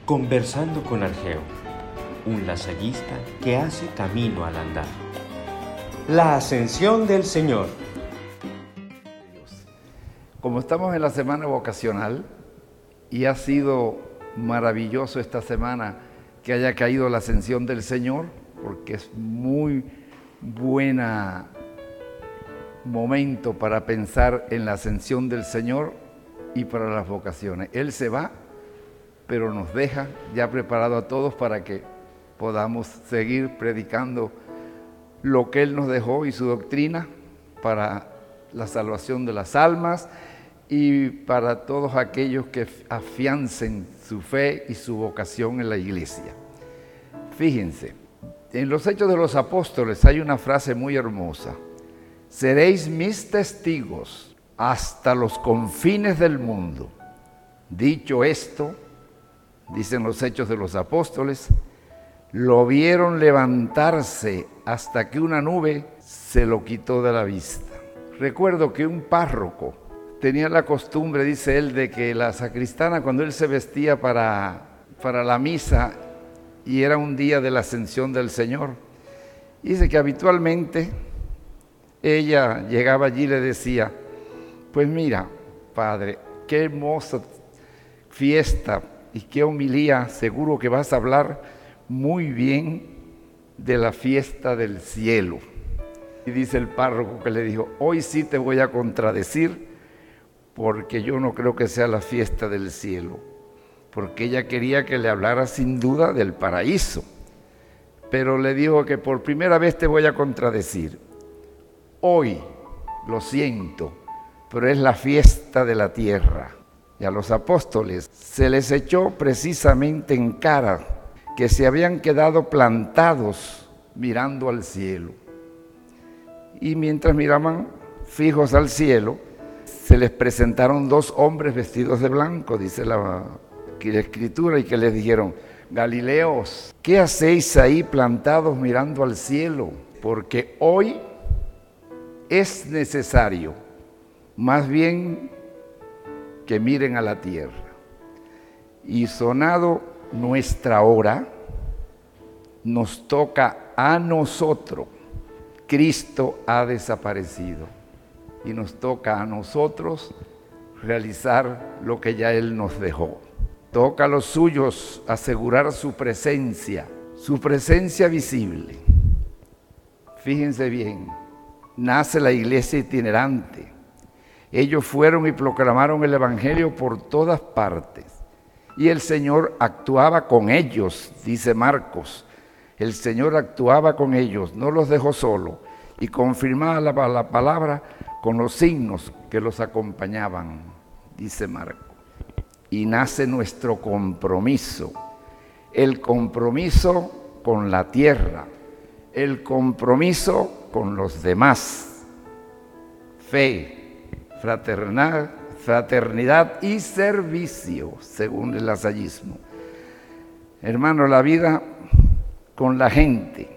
Conversando con Argeo, un lasallista que hace camino al andar. La ascensión del Señor. Como estamos en la semana vocacional y ha sido maravilloso esta semana que haya caído la ascensión del Señor, porque es muy buena momento para pensar en la ascensión del Señor y para las vocaciones. Él se va, pero nos deja ya preparado a todos para que podamos seguir predicando lo que Él nos dejó y su doctrina para la salvación de las almas y para todos aquellos que afiancen su fe y su vocación en la iglesia. Fíjense, en los Hechos de los Apóstoles hay una frase muy hermosa: seréis mis testigos hasta los confines del mundo. Dicho esto, dicen los Hechos de los Apóstoles, lo vieron levantarse hasta que una nube se lo quitó de la vista. Recuerdo que un párroco tenía la costumbre, dice él, de que la sacristana, cuando él se vestía para la misa y era un día de la ascensión del Señor, dice que habitualmente ella llegaba allí y le decía: pues mira, padre, qué hermosa fiesta y qué homilía, seguro que vas a hablar muy bien de la fiesta del cielo. Y dice el párroco que le dijo: hoy sí te voy a contradecir, porque yo no creo que sea la fiesta del cielo, porque ella quería que le hablara sin duda del paraíso, pero le dijo que por primera vez te voy a contradecir. Hoy, lo siento, pero es la fiesta de la tierra. Y a los apóstoles se les echó precisamente en cara que se habían quedado plantados mirando al cielo. Y mientras miraban fijos al cielo, se les presentaron dos hombres vestidos de blanco, dice la Escritura, y que les dijeron: Galileos, ¿qué hacéis ahí plantados mirando al cielo? Porque hoy es necesario, más bien, que miren a la tierra. Y sonado nuestra hora, nos toca a nosotros. Cristo ha desaparecido y nos toca a nosotros realizar lo que ya Él nos dejó. Toca a los suyos asegurar su presencia visible. Fíjense bien, nace la iglesia itinerante. Ellos fueron y proclamaron el Evangelio por todas partes. Y el Señor actuaba con ellos, dice Marcos. El Señor actuaba con ellos, no los dejó solos, y confirmaba la palabra con los signos que los acompañaban, dice Marcos. Y nace nuestro compromiso, el compromiso con la tierra, el compromiso con los demás. Fe, fraternidad y servicio, según el lasallismo. Hermano, la vida con la gente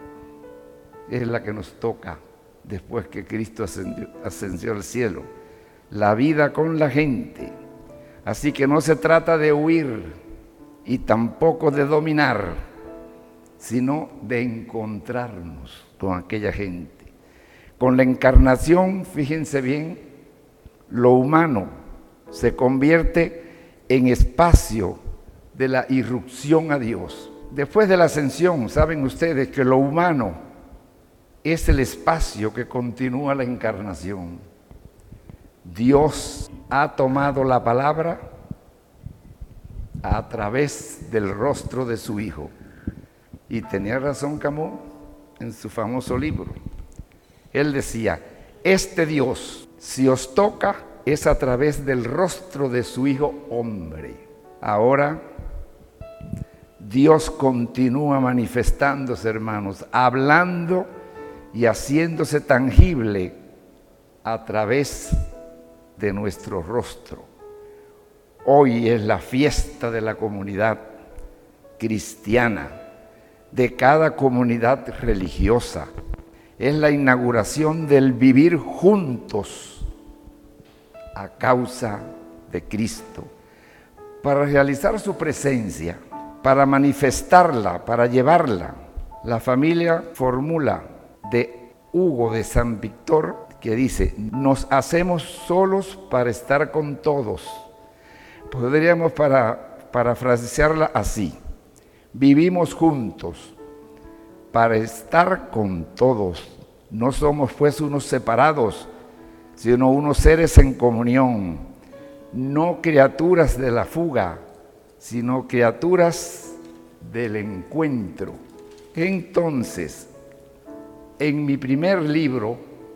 es la que nos toca después que Cristo ascendió al cielo. La vida con la gente. Así que no se trata de huir y tampoco de dominar, sino de encontrarnos con aquella gente. Con la encarnación, fíjense bien, lo humano se convierte en espacio de la irrupción a Dios. Después de la ascensión, saben ustedes que lo humano es el espacio que continúa la encarnación. Dios ha tomado la palabra a través del rostro de su Hijo. Y tenía razón Camus en su famoso libro. Él decía: este Dios, si os toca, es a través del rostro de su Hijo hombre. Ahora Dios continúa manifestándose, hermanos, hablando y haciéndose tangible a través de nuestro rostro. Hoy es la fiesta de la comunidad cristiana, de cada comunidad religiosa. Es la inauguración del vivir juntos a causa de Cristo. Para realizar su presencia, para manifestarla, para llevarla, la familia formula de Hugo de San Víctor que dice: nos hacemos solos para estar con todos. Podríamos parafrasearla así: vivimos juntos para estar con todos. No somos pues unos separados, sino unos seres en comunión, no criaturas de la fuga, sino criaturas del encuentro. Entonces, en mi primer libro,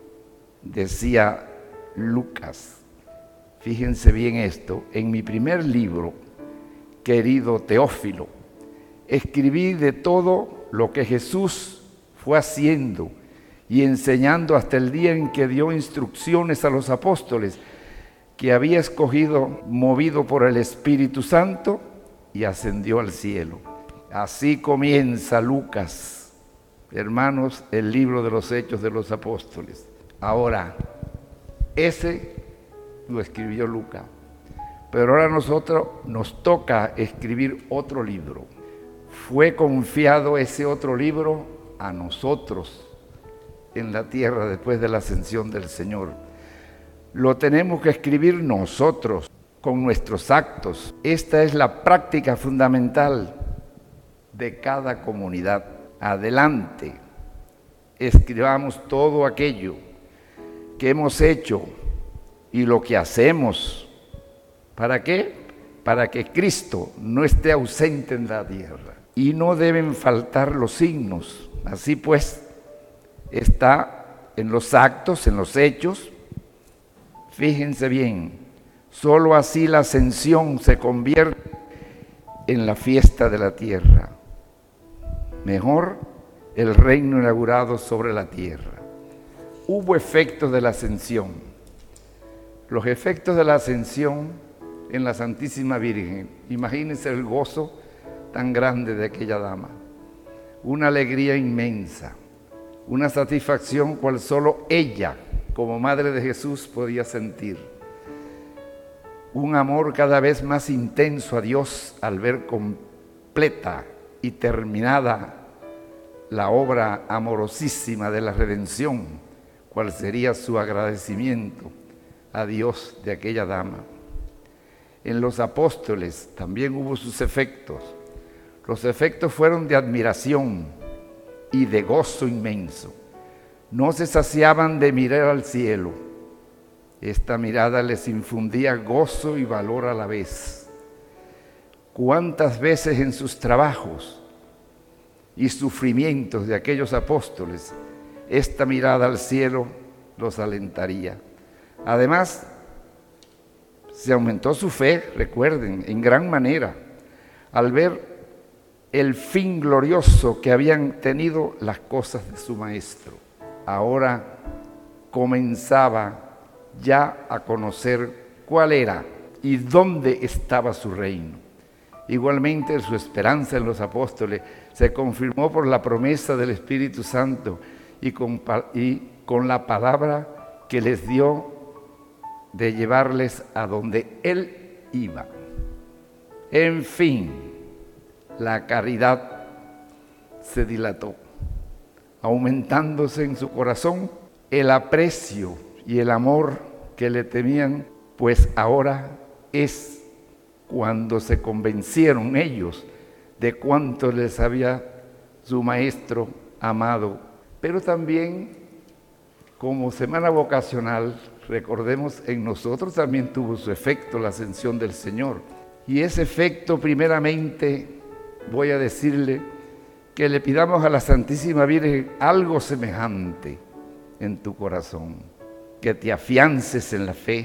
decía Lucas, fíjense bien esto, en mi primer libro, querido Teófilo, escribí de todo lo que Jesús fue haciendo y enseñando hasta el día en que dio instrucciones a los apóstoles que había escogido, movido por el Espíritu Santo, y ascendió al cielo. Así comienza Lucas, hermanos, el libro de los Hechos de los Apóstoles. Ahora, ese lo escribió Lucas, pero ahora a nosotros nos toca escribir otro libro. Fue confiado ese otro libro a nosotros en la tierra después de la ascensión del Señor. Lo tenemos que escribir nosotros con nuestros actos. Esta es la práctica fundamental de cada comunidad. Adelante, escribamos todo aquello que hemos hecho y lo que hacemos. ¿Para qué? Para que Cristo no esté ausente en la tierra. Y no deben faltar los signos. Así pues, está en los actos, en los hechos. Fíjense bien, solo así la ascensión se convierte en la fiesta de la tierra. Mejor, el reino inaugurado sobre la tierra. Hubo efectos de la ascensión. Los efectos de la ascensión en la Santísima Virgen. Imagínense el gozo tan grande de aquella dama. Una alegría inmensa, una satisfacción cual solo ella, como Madre de Jesús, podía sentir. Un amor cada vez más intenso a Dios al ver completa y terminada la obra amorosísima de la redención, cual sería su agradecimiento a Dios de aquella dama. En los apóstoles también hubo sus efectos. Los efectos fueron de admiración y de gozo inmenso. No se saciaban de mirar al cielo. Esta mirada les infundía gozo y valor a la vez. ¿Cuántas veces en sus trabajos y sufrimientos de aquellos apóstoles esta mirada al cielo los alentaría? Además, se aumentó su fe, recuerden, en gran manera, al ver el fin glorioso que habían tenido las cosas de su Maestro. Ahora comenzaba ya a conocer cuál era y dónde estaba su reino. Igualmente, su esperanza en los apóstoles se confirmó por la promesa del Espíritu Santo y con la palabra que les dio de llevarles a donde Él iba. En fin, la caridad se dilató, aumentándose en su corazón el aprecio y el amor que le tenían, pues ahora es cuando se convencieron ellos de cuánto les había su Maestro amado. Pero también, como semana vocacional, recordemos, en nosotros también tuvo su efecto la ascensión del Señor. Y ese efecto, primeramente, voy a decirle que le pidamos a la Santísima Virgen algo semejante en tu corazón, que te afiances en la fe,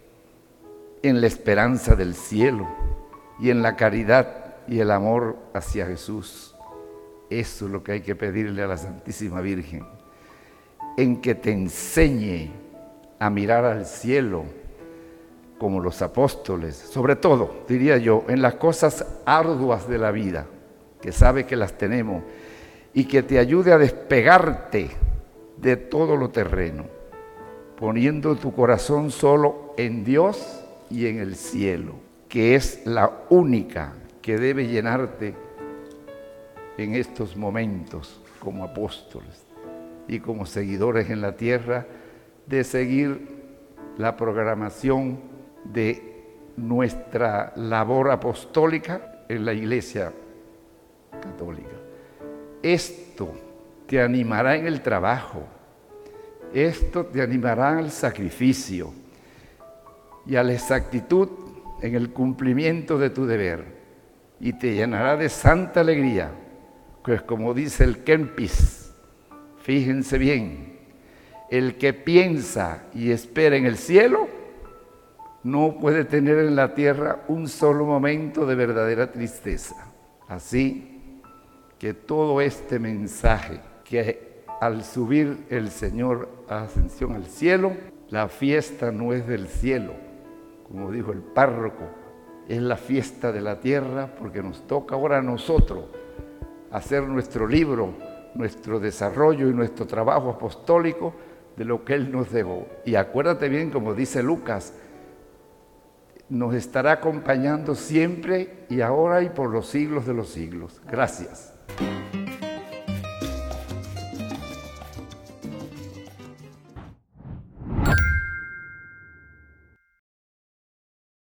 en la esperanza del cielo y en la caridad y el amor hacia Jesús. Eso es lo que hay que pedirle a la Santísima Virgen, en que te enseñe a mirar al cielo como los apóstoles, sobre todo, diría yo, en las cosas arduas de la vida, que sabe que las tenemos, y que te ayude a despegarte de todo lo terreno, poniendo tu corazón solo en Dios y en el cielo. que es la única que debe llenarte en estos momentos como apóstoles y como seguidores en la tierra, de seguir la programación de nuestra labor apostólica en la Iglesia Católica. Esto te animará en el trabajo, esto te animará al sacrificio y a la exactitud en el cumplimiento de tu deber, y te llenará de santa alegría, pues como dice el Kempis, fíjense bien, el que piensa y espera en el cielo no puede tener en la tierra un solo momento de verdadera tristeza. Así que todo este mensaje, que al subir el Señor a ascensión al cielo, la fiesta no es del cielo, como dijo el párroco, es la fiesta de la tierra, porque nos toca ahora a nosotros hacer nuestro libro, nuestro desarrollo y nuestro trabajo apostólico de lo que Él nos dejó. Y acuérdate bien, como dice Lucas, nos estará acompañando siempre y ahora y por los siglos de los siglos. Gracias.